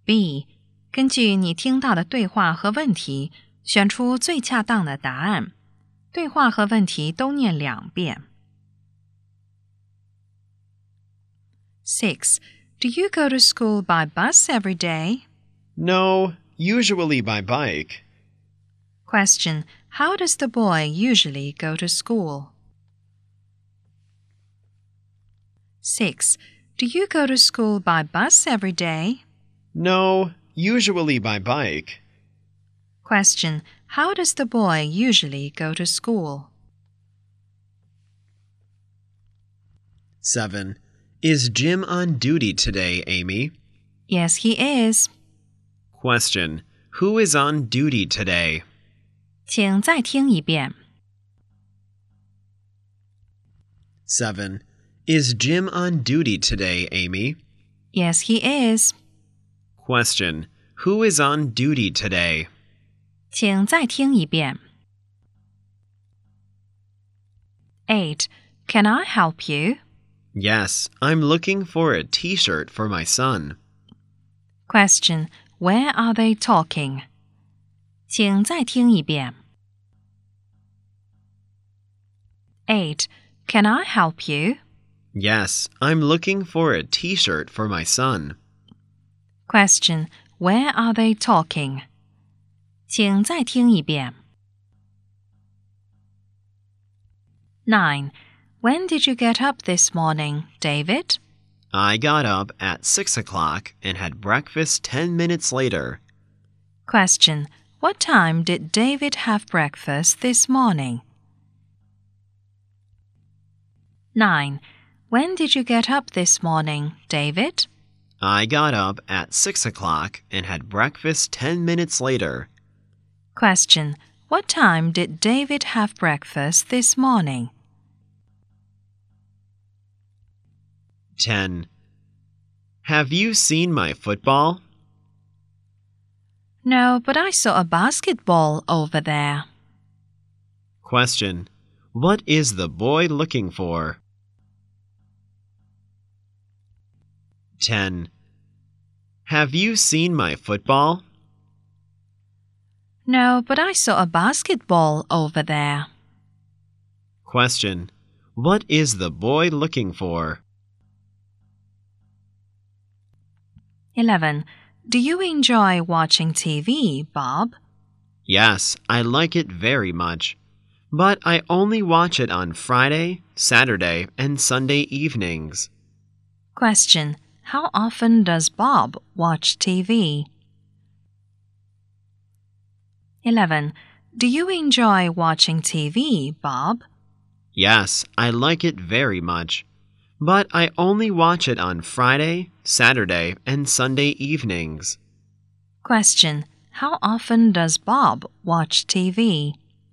B. 根据你听到的对话和问题，选出最恰当的答案。对话和问题都念2遍。6. Do you go to school by bus every day? No, usually by bike. Question. How does the boy usually go to school? 6. Do you go to school by bus every day? No, usually by bike. Question. How does the boy usually go to school? 7. Is Jim on duty today, Amy? Yes, he is. Question. Who is on duty today? 请再听一遍。 7. Is Jim on duty today, Amy? Yes, he is. Question. Who is on duty today? 请再听一遍。 8. Can I help you? Yes, I'm looking for a t-shirt for my son. Question. Where are they talking? 请再听一遍。 8. Can I help you? Yes, I'm looking for a t-shirt for my son. Question. Where are they talking? 请再听一遍。 9. When did you get up this morning, David? I got up at 6 o'clock and had breakfast 10 minutes later. Question. What time did David have breakfast this morning? 9. When did you get up this morning, David? I got up at 6 o'clock and had breakfast 10 minutes later. Question. What time did David have breakfast this morning? 10. Have you seen my football? No, but I saw a basketball over there. Question. What is the boy looking for? 10. Have you seen my football? No, but I saw a basketball over there. Question. What is the boy looking for? 11. Do you enjoy watching TV, Bob? Yes, I like it very much. But I only watch it on Friday, Saturday, and Sunday evenings. Question. How often does Bob watch TV? 11. Do you enjoy watching TV, Bob? Yes, I like it very much. But I only watch it on Friday, Saturday, and Sunday evenings. Question. How often does Bob watch TV?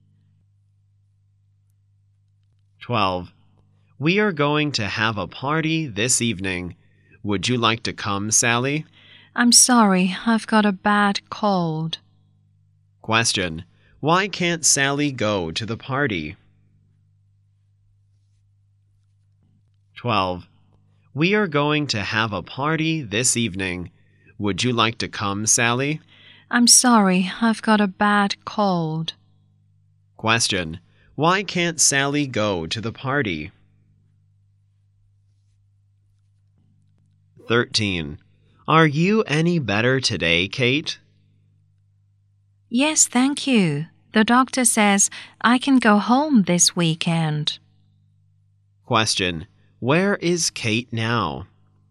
12. We are going to have a party this evening. Would you like to come, Sally? I'm sorry, I've got a bad cold. Question. Why can't Sally go to the party? 12. We are going to have a party this evening. Would you like to come, Sally? I'm sorry, I've got a bad cold. Question. Why can't Sally go to the party? 13. Are you any better today, Kate? Yes, thank you. The doctor says I can go home this weekend. Question. Where is Kate now?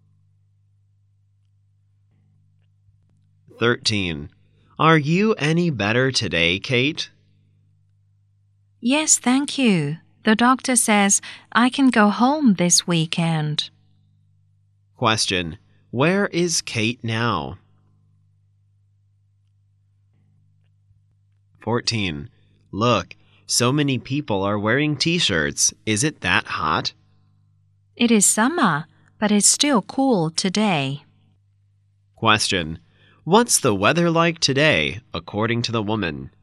13. Are you any better today, Kate? Yes, thank you. The doctor says I can go home this weekend. Question. Where is Kate now? 14. Look, so many people are wearing t-shirts. Is it that hot? It is summer, but it's still cool today. Question. What's the weather like today, according to the woman?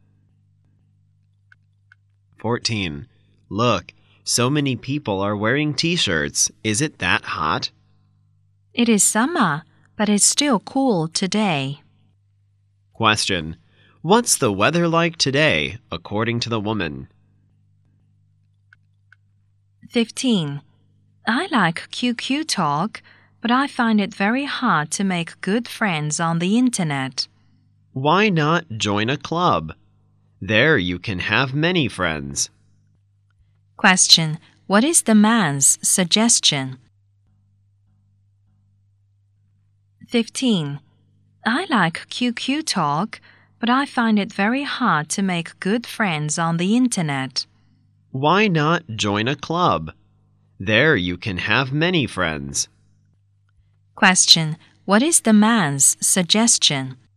14. Look, so many people are wearing t-shirts. Is it that hot? It is summer, but it's still cool today. Question. What's the weather like today, according to the woman? 15. I like QQ Talk, but I find it very hard to make good friends on the internet. Why not join a club? There you can have many friends. Question. What is the man's suggestion? 15. I like QQ Talk, but I find it very hard to make good friends on the internet. Why not join a club? There you can have many friends. Question. What is the man's suggestion?